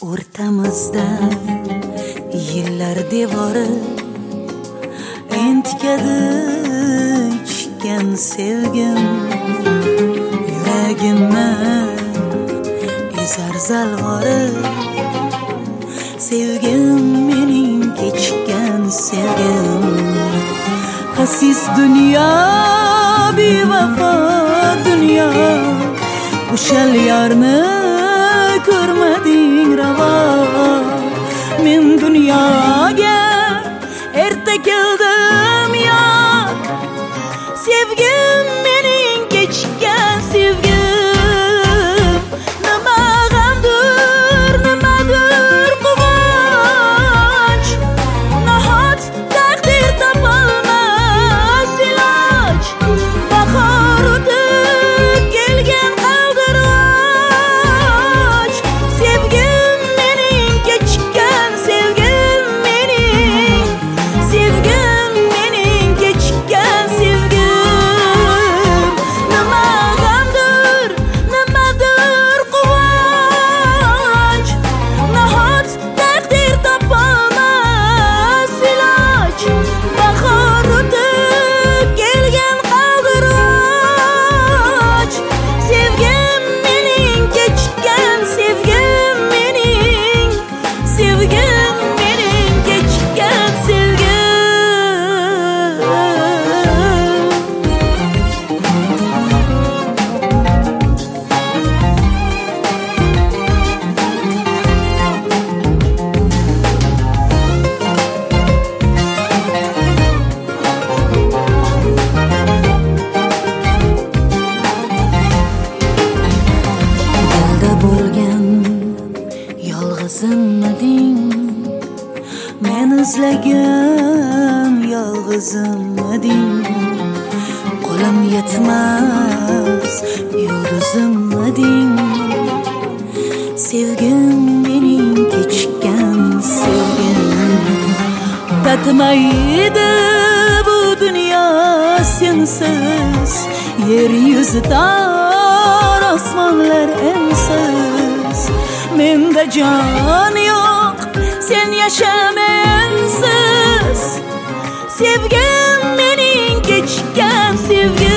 o'rtamizda yillar devori entikadi ichgan sevgim yuragimni ezar zalvori sevgim mening kechgan sevgim xasis dunyo bevafo dunyo o'shal yarni ko'rmading ravo men dunyoga erta keldim yo sevgim mening kechgan sevgim nima g'amdir nimadir quvonch nahot taqdir topolmas iloj bahor o'tib kelgan qaldirg'och sevgim mening kechgan sevgim mening sevgim mening kechgan sevgim nima g'amdir nimadir quvonch nahot taqdir topolmas iloj bahor o'tib kelgan qaldirg'och sevgim mening kechgan sevgim mening sevgim mening kechgan sevgim dilda bo'lgan yolg'izimiding men izlagan yolg'izimiding qo'lim yetmas yulduzimiding sevgim mening kechgan sevgim tatmaydi bu dunyo sensiz yer yuzidan osmonlar ensiz menda jon yo'q sen yashamensiz sevgim mening kechgan sevgim